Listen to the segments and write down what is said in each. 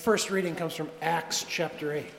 first reading comes from Acts chapter 8.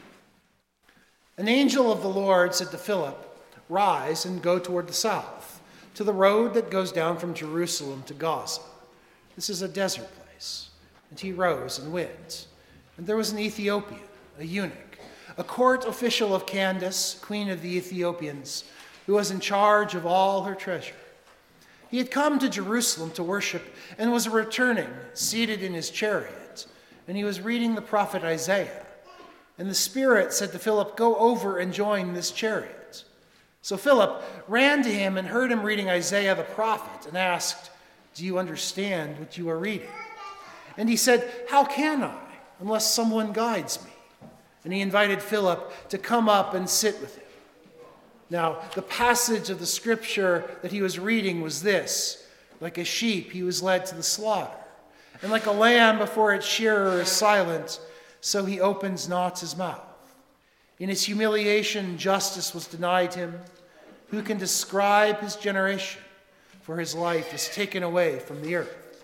An angel of the Lord said to Philip, "Rise and go toward the south, to the road that goes down from Jerusalem to Gaza. This is a desert place." And he rose and went. And there was an Ethiopian, a eunuch, a court official of Candace, queen of the Ethiopians, who was in charge of all her treasure. He had come to Jerusalem to worship and was returning, seated in his chariot, and he was reading the prophet Isaiah. And the Spirit said to Philip, "Go over and join this chariot." So Philip ran to him and heard him reading Isaiah the prophet and asked, "Do you understand what you are reading?" And he said, "How can I, unless someone guides me?" And he invited Philip to come up and sit with him. Now, the passage of the scripture that he was reading was this: "Like a sheep he was led to the slaughter, and like a lamb before its shearer is silent, so he opens not his mouth. In his humiliation justice was denied him. Who can describe his generation? For his life is taken away from the earth."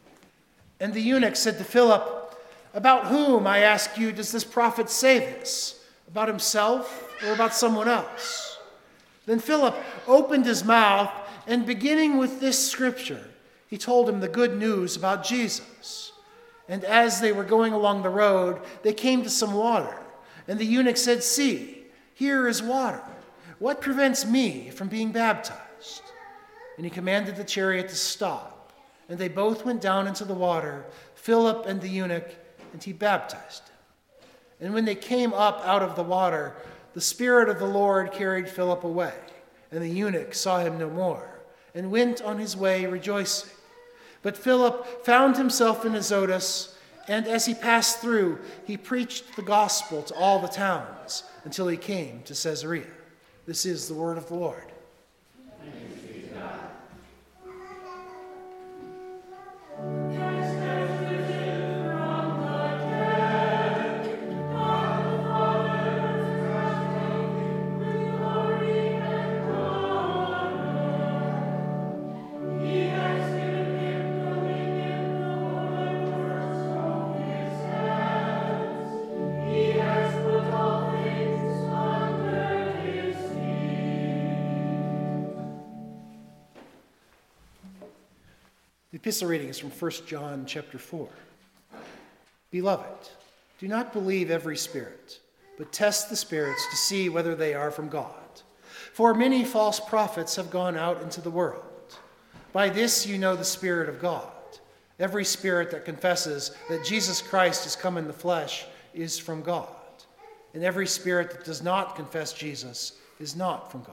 And the eunuch said to Philip, "About whom, I ask you, does this prophet say this? About himself or about someone else?" Then Philip opened his mouth, and beginning with this scripture, he told him the good news about Jesus. And as they were going along the road, they came to some water. And the eunuch said, "See, here is water. What prevents me from being baptized?" And he commanded the chariot to stop. And they both went down into the water, Philip and the eunuch, and he baptized him. And when they came up out of the water, the Spirit of the Lord carried Philip away, and the eunuch saw him no more, and went on his way rejoicing. But Philip found himself in Azotus, and as he passed through, he preached the gospel to all the towns until he came to Caesarea. This is the word of the Lord. Thanks be to God. The epistle reading is from 1 John chapter 4. Beloved, do not believe every spirit, but test the spirits to see whether they are from God. For many false prophets have gone out into the world. By this you know the Spirit of God. Every spirit that confesses that Jesus Christ has come in the flesh is from God. And every spirit that does not confess Jesus is not from God.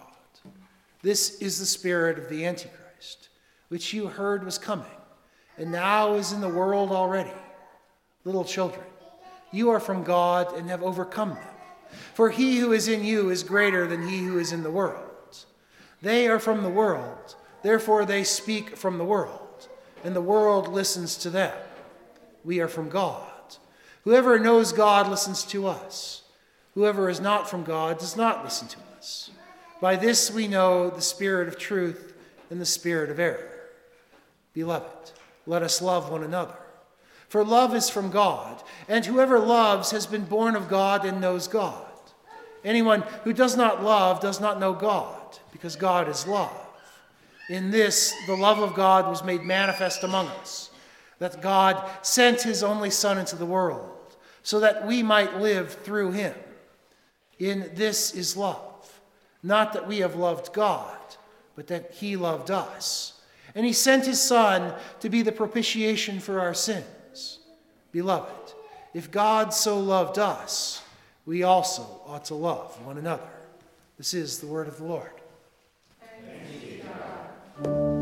This is the spirit of the Antichrist, which you heard was coming, and now is in the world already. Little children, you are from God and have overcome them. For he who is in you is greater than he who is in the world. They are from the world, therefore they speak from the world, and the world listens to them. We are from God. Whoever knows God listens to us. Whoever is not from God does not listen to us. By this we know the spirit of truth and the spirit of error. Beloved, let us love one another. For love is from God, and whoever loves has been born of God and knows God. Anyone who does not love does not know God, because God is love. In this, the love of God was made manifest among us, that God sent his only Son into the world, so that we might live through him. In this is love, not that we have loved God, but that he loved us. And he sent his Son to be the propitiation for our sins. Beloved, if God so loved us, we also ought to love one another. This is the word of the Lord. Thanks be to God.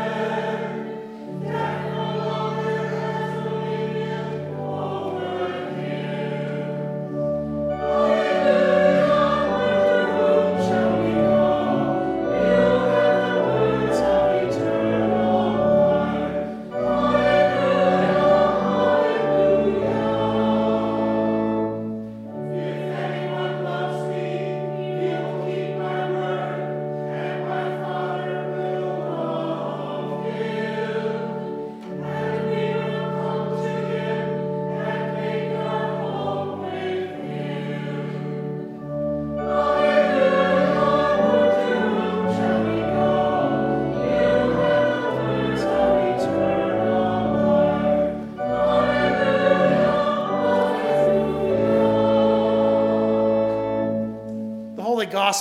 Over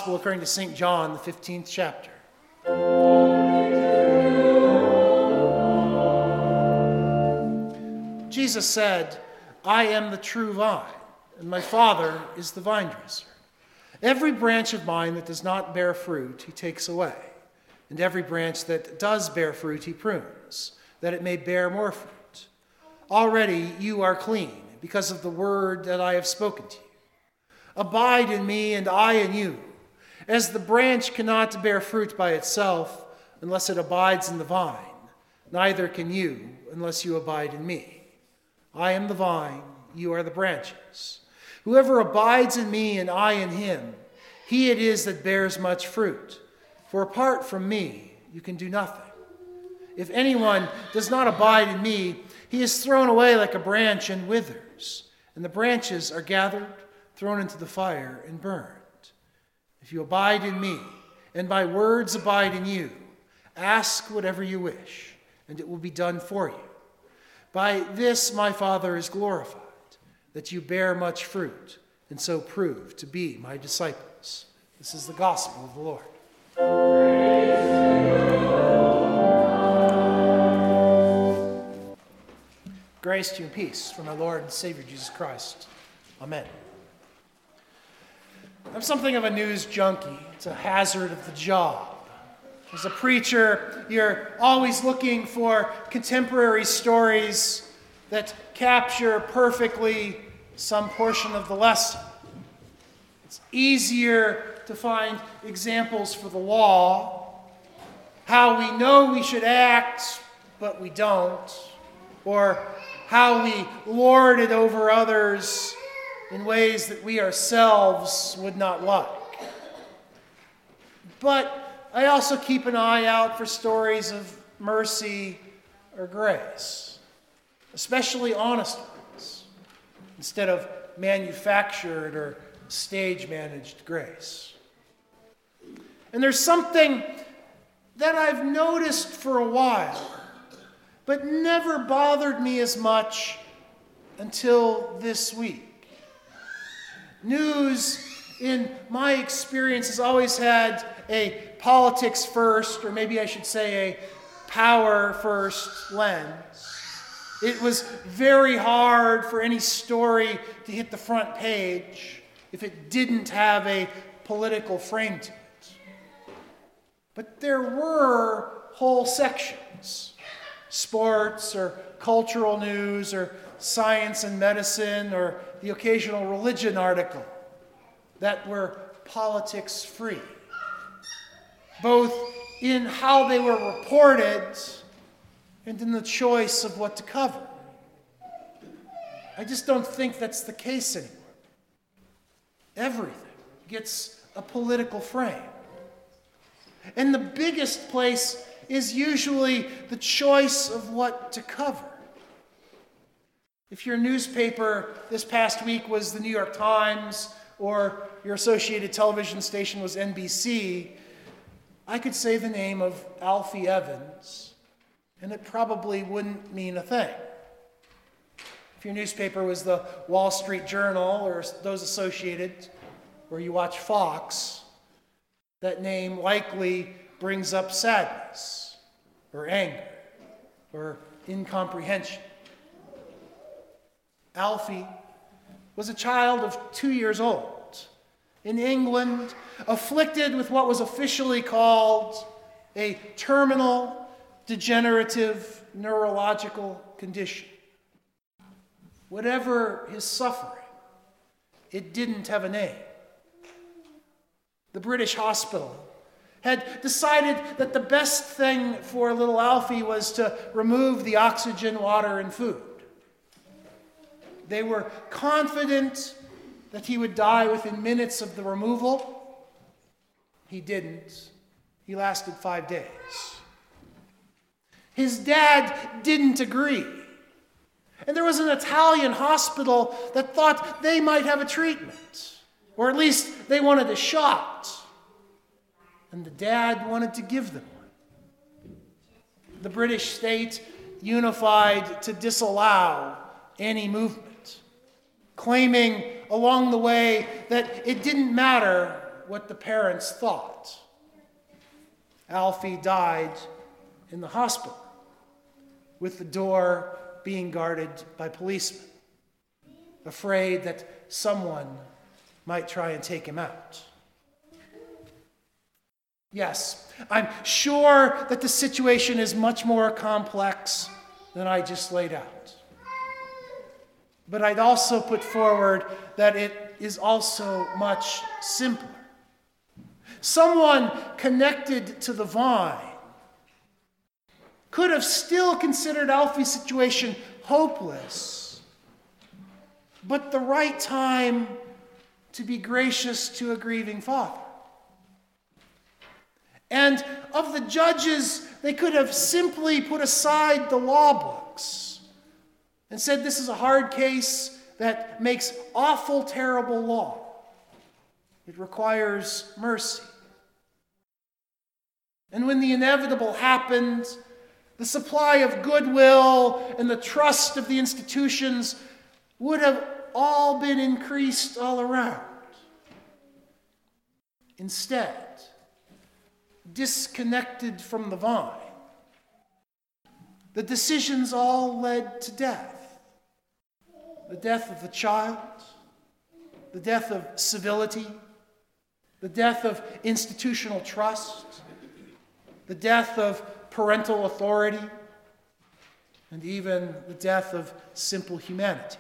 Gospel according to St. John, the 15th chapter. Jesus said, "I am the true vine, and my Father is the vine dresser. Every branch of mine that does not bear fruit, he takes away. And every branch that does bear fruit, he prunes, that it may bear more fruit. Already you are clean because of the word that I have spoken to you. Abide in me, and I in you. As the branch cannot bear fruit by itself unless it abides in the vine, neither can you unless you abide in me. I am the vine, you are the branches. Whoever abides in me and I in him, he it is that bears much fruit. For apart from me, you can do nothing. If anyone does not abide in me, he is thrown away like a branch and withers, and the branches are gathered, thrown into the fire, and burned. If you abide in me, and my words abide in you, ask whatever you wish, and it will be done for you. By this my Father is glorified, that you bear much fruit, and so prove to be my disciples." This is the gospel of the Lord. Grace to you and peace from our Lord and Savior Jesus Christ. Amen. I'm something of a news junkie. It's a hazard of the job. As a preacher, you're always looking for contemporary stories that capture perfectly some portion of the lesson. It's easier to find examples for the law, how we know we should act, but we don't, or how we lord it over others in ways that we ourselves would not like. But I also keep an eye out for stories of mercy or grace, especially honest ones, instead of manufactured or stage-managed grace. And there's something that I've noticed for a while, but never bothered me as much until this week. News, in my experience, has always had a politics first, or maybe I should say a power first lens. It was very hard for any story to hit the front page if it didn't have a political frame to it. But there were whole sections, sports or cultural news or science and medicine or the occasional religion article, that were politics free, both in how they were reported and in the choice of what to cover. I just don't think that's the case anymore. Everything gets a political frame. And the biggest place is usually the choice of what to cover. If your newspaper this past week was the New York Times or your associated television station was NBC, I could say the name of Alfie Evans, and it probably wouldn't mean a thing. If your newspaper was the Wall Street Journal or those associated, or you watch Fox, that name likely brings up sadness, or anger, or incomprehension. Alfie was a child of 2 years old in England, afflicted with what was officially called a terminal degenerative neurological condition. Whatever his suffering, it didn't have a name. The British hospital had decided that the best thing for little Alfie was to remove the oxygen, water, and food. They were confident that he would die within minutes of the removal. He didn't. He lasted 5 days. His dad didn't agree. And there was an Italian hospital that thought they might have a treatment, or at least they wanted a shot. And the dad wanted to give them one. The British state unified to disallow any movement, claiming along the way that it didn't matter what the parents thought. Alfie died in the hospital, with the door being guarded by policemen, afraid that someone might try and take him out. Yes, I'm sure that the situation is much more complex than I just laid out. But I'd also put forward that it is also much simpler. Someone connected to the vine could have still considered Alfie's situation hopeless, but the right time to be gracious to a grieving father. And of the judges, they could have simply put aside the law books and said, this is a hard case that makes awful, terrible law. It requires mercy. And when the inevitable happened, the supply of goodwill and the trust of the institutions would have all been increased all around. Instead, disconnected from the vine, the decisions all led to death. The death of the child, the death of civility, the death of institutional trust, the death of parental authority, and even the death of simple humanity.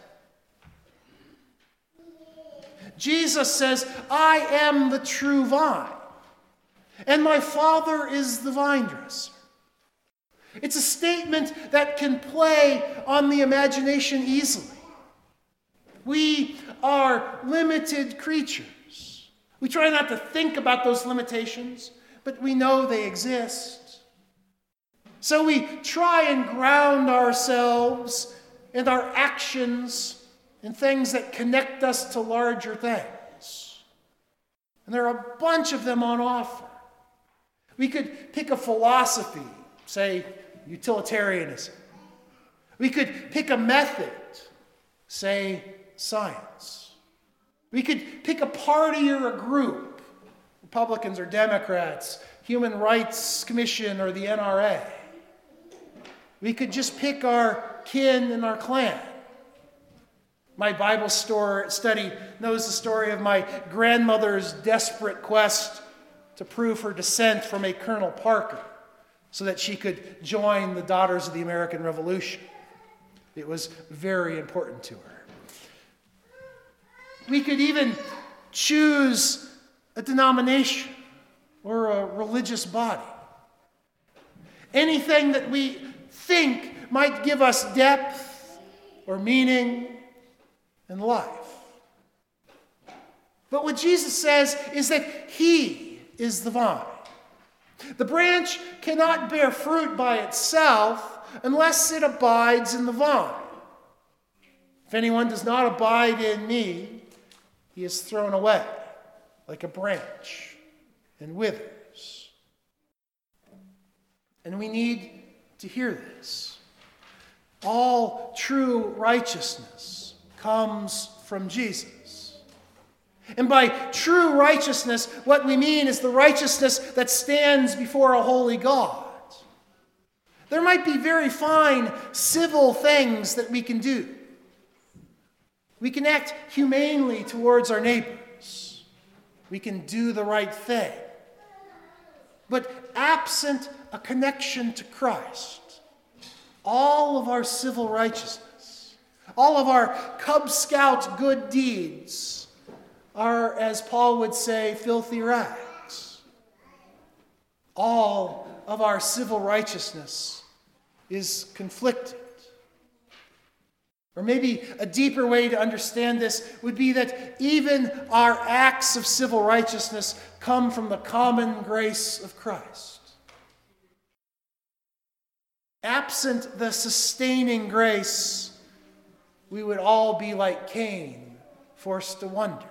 Jesus says, I am the true vine, and my Father is the vine dresser. It's a statement that can play on the imagination easily. We are limited creatures. We try not to think about those limitations, but we know they exist. So we try and ground ourselves and our actions in things that connect us to larger things. And there are a bunch of them on offer. We could pick a philosophy, say utilitarianism. We could pick a method, say science. We could pick a party or a group, Republicans or Democrats, Human Rights Commission or the NRA. We could just pick our kin and our clan. My Bible study knows the story of my grandmother's desperate quest to prove her descent from a Colonel Parker so that she could join the Daughters of the American Revolution. It was very important to her. We could even choose a denomination or a religious body. Anything that we think might give us depth or meaning in life. But what Jesus says is that He is the vine. The branch cannot bear fruit by itself unless it abides in the vine. If anyone does not abide in me, he is thrown away like a branch and withers. And we need to hear this. All true righteousness comes from Jesus. And by true righteousness, what we mean is the righteousness that stands before a holy God. There might be very fine civil things that we can do. We can act humanely towards our neighbors. We can do the right thing. But absent a connection to Christ, all of our civil righteousness, all of our Cub Scout good deeds are, as Paul would say, filthy rags. All of our civil righteousness is conflicted. Or maybe a deeper way to understand this would be that even our acts of civil righteousness come from the common grace of Christ. Absent the sustaining grace, we would all be like Cain, forced to wander.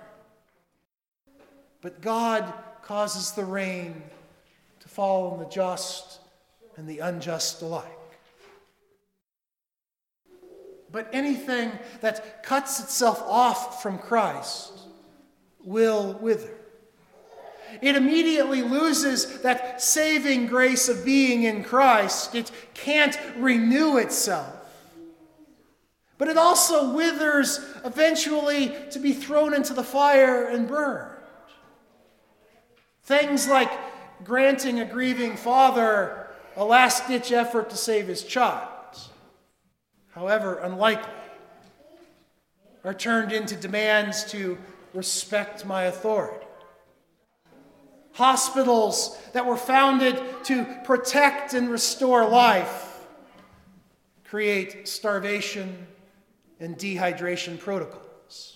But God causes the rain to fall on the just and the unjust alike. But anything that cuts itself off from Christ will wither. it immediately loses that saving grace of being in Christ. It can't renew itself. But it also withers eventually to be thrown into the fire and burned. Things like granting a grieving father a last-ditch effort to save his child, however unlikely, are turned into demands to respect my authority. Hospitals that were founded to protect and restore life create starvation and dehydration protocols.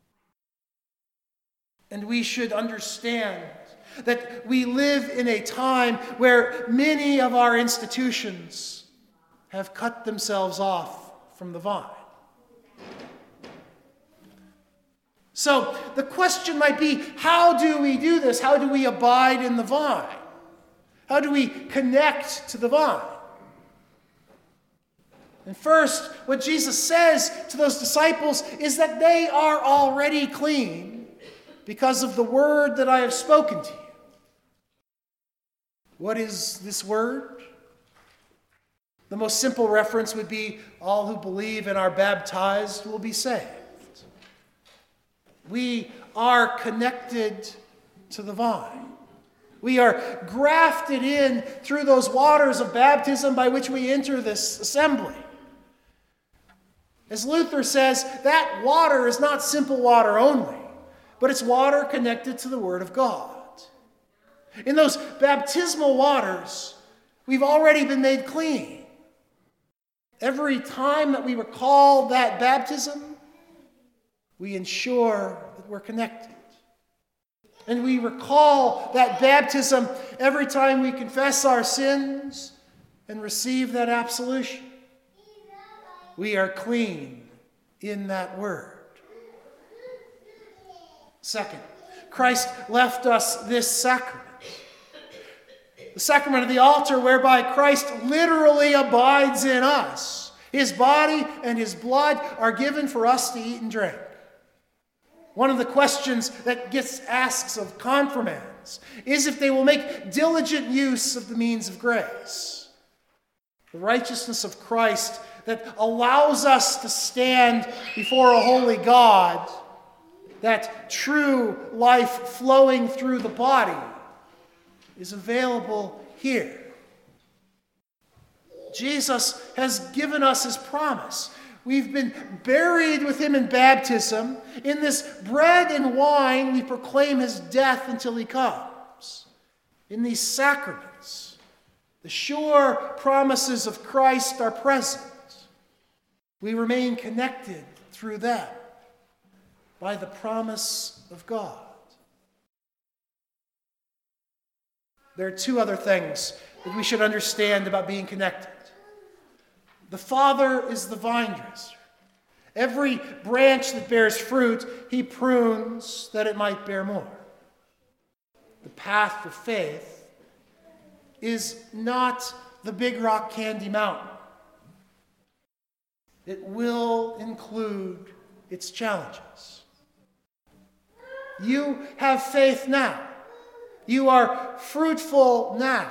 And we should understand that we live in a time where many of our institutions have cut themselves off from the vine. So the question might be, how do we do this? How do we abide in the vine? How do we connect to the vine? And first, what Jesus says to those disciples is that they are already clean because of the word that I have spoken to you. What is this word? The most simple reference would be all who believe and are baptized will be saved. We are connected to the vine. We are grafted in through those waters of baptism by which we enter this assembly. As Luther says, that water is not simple water only, but it's water connected to the Word of God. In those baptismal waters, we've already been made clean. Every time that we recall that baptism, we ensure that we're connected. And we recall that baptism every time we confess our sins and receive that absolution. We are clean in that word. Second, Christ left us this sacrament. The sacrament of the altar whereby Christ literally abides in us. His body and his blood are given for us to eat and drink. One of the questions that gets asked of confirmands is if they will make diligent use of the means of grace. The righteousness of Christ that allows us to stand before a holy God, that true life flowing through the body, is available here. Jesus has given us his promise. We've been buried with him in baptism. In this bread and wine, we proclaim his death until he comes. In these sacraments, the sure promises of Christ are present. We remain connected through them by the promise of God. There are two other things that we should understand about being connected. The Father is the vine dresser. Every branch that bears fruit, he prunes that it might bear more. The path of faith is not the Big Rock Candy Mountain. It will include its challenges. You have faith now. You are fruitful now.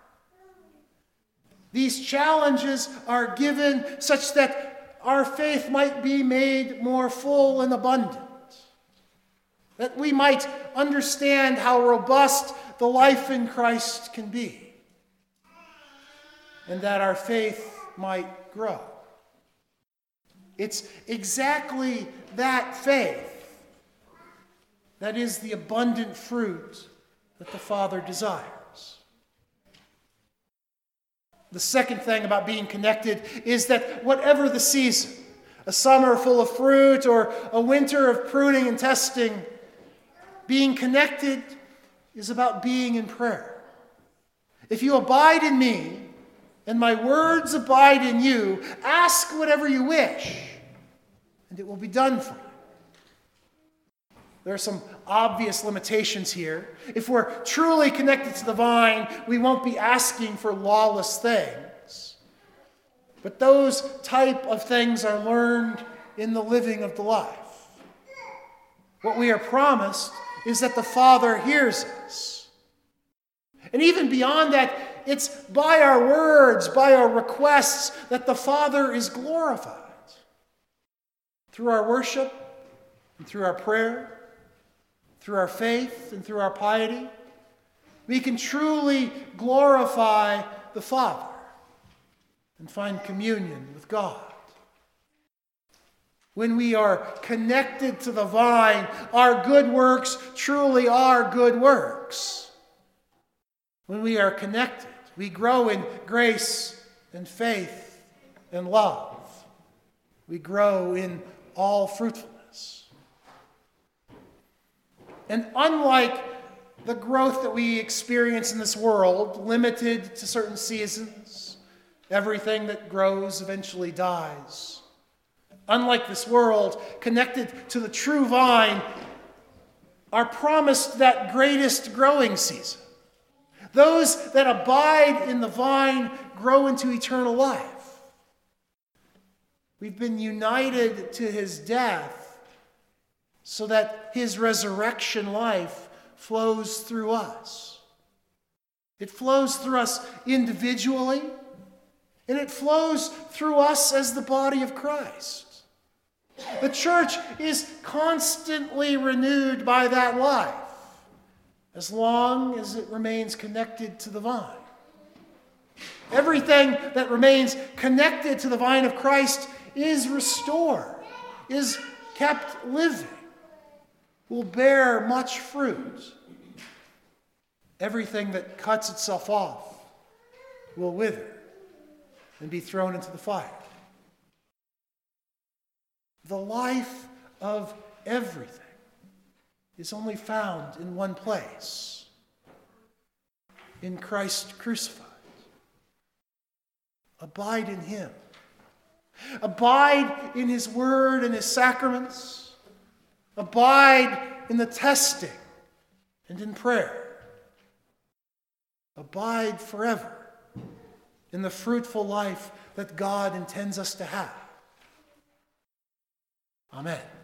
These challenges are given such that our faith might be made more full and abundant. That we might understand how robust the life in Christ can be. And that our faith might grow. It's exactly that faith that is the abundant fruit that the Father desires. The second thing about being connected is that whatever the season, a summer full of fruit or a winter of pruning and testing, being connected is about being in prayer. If you abide in me and my words abide in you, ask whatever you wish, and it will be done for you. There are some obvious limitations here. If we're truly connected to the vine, we won't be asking for lawless things. But those type of things are learned in the living of the life. What we are promised is that the Father hears us. And even beyond that, it's by our words, by our requests, that the Father is glorified. Through our worship, and through our prayer, through our faith, and through our piety, we can truly glorify the Father and find communion with God. When we are connected to the vine, our good works truly are good works. When we are connected, we grow in grace and faith and love. We grow in all fruitfulness. And unlike the growth that we experience in this world, limited to certain seasons, everything that grows eventually dies. Unlike this world, connected to the true vine, are promised that greatest growing season. Those that abide in the vine grow into eternal life. We've been united to his death so that his resurrection life flows through us. It flows through us individually, and it flows through us as the body of Christ. The church is constantly renewed by that life, as long as it remains connected to the vine. Everything that remains connected to the vine of Christ is restored, is kept living, will bear much fruit. Everything that cuts itself off will wither and be thrown into the fire. The life of everything is only found in one place, in Christ crucified. Abide in him. Abide in his word and his sacraments. Abide in the testing and in prayer. Abide forever in the fruitful life that God intends us to have. Amen.